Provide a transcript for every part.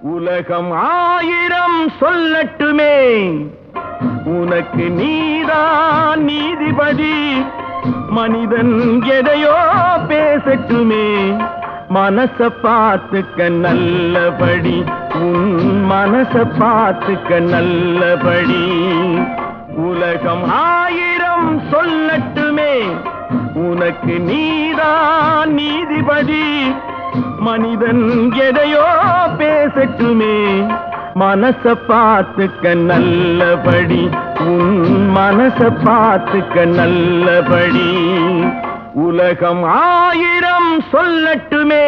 உலகம் ஆயிரம் சொல்லட்டுமே, உனக்கு நீதான் நீதிபதி. மனிதன் எதையோ பேசட்டுமே, மனச பார்த்துக்க நல்லபடி, உன் மனச பார்த்துக்க நல்லபடி. உலகம் ஆயிரம் சொல்லட்டுமே, உனக்கு நீதான் நீதிபதி. மனிதன் எதையோ பேசட்டுமே, மனச பார்த்துக்க நல்லபடி, உன் மனச பார்த்துக்க நல்லபடி. உலகம் ஆயிரம் சொல்லட்டுமே.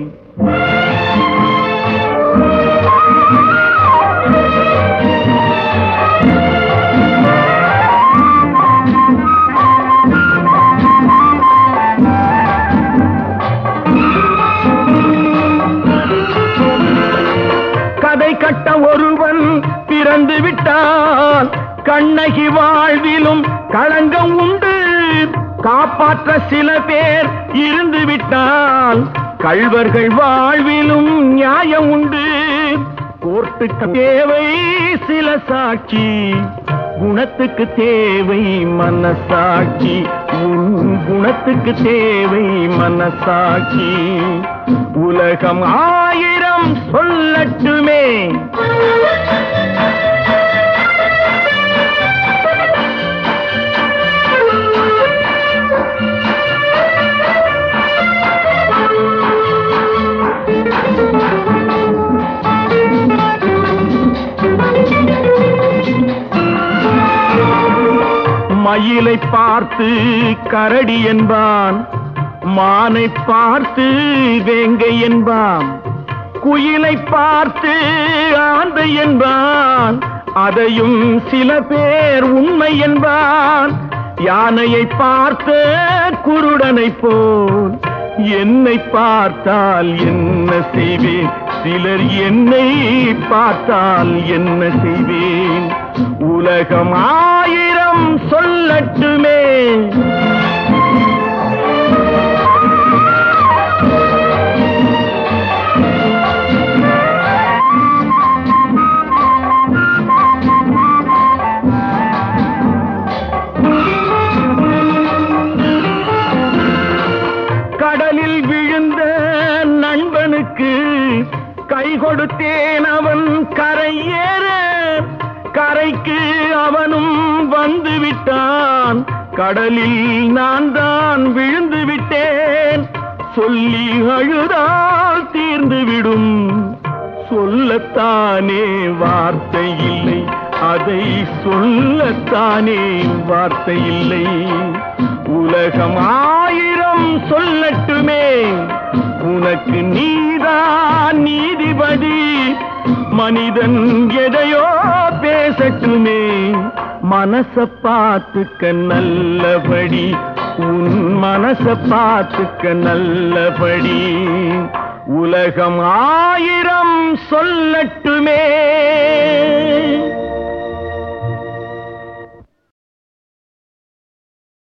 கதை கட்ட ஒருவன் பிறந்து விட்டான், கண்ணகி வாழ்விலும் களங்கம் உண்டு. காப்பாற்ற சில பேர் இருந்து விட்டால், கள்வர்கள் வாழ்விலும் நியாயம் உண்டு. கோர்ட்டுக்கு தேவை சில சாட்சி, குணத்துக்கு தேவை மனசாட்சி, உன் குணத்துக்கு தேவை மனசாட்சி. உலகம் ஆயிரம் சொல்லட்டுமே. மயிலை பார்த்து கரடி என்பான், மானை பார்த்து வேங்கை என்பான். குயிலை பார்த்து ஆந்தை என்பான், அதையும் சில பேர் உண்மை என்பான். யானையை பார்த்து குருடனை போல் என்னை பார்த்தால் என்ன செய்வேன், சிலர் என்னை பார்த்தால் என்ன செய்வேன். உலகம் ஆயிரம் சொல்லட்டுமே. கடலில் விழுந்த நண்பனுக்கு கை கொடுத்தேன், அவன் கரையேற. கரைக்கு அவனும் வந்து விட்டான், கடலில் நான் தான் விழுந்து விட்டேன். சொல்லி அழுதால் தீர்ந்துவிடும், சொல்லத்தானே வார்த்தை இல்லை, அதை சொல்லத்தானே வார்த்தை இல்லை. உலகம் ஆயிரம் சொல்லட்டுமே, உனக்கு நீதான் நீதிபதி. மனிதன் எதையோ பேசட்டுமே, மனச பார்த்துக்க நல்லபடி, உன் மனச பார்த்துக்க நல்லபடி. உலகம் ஆயிரம் சொல்லட்டுமே.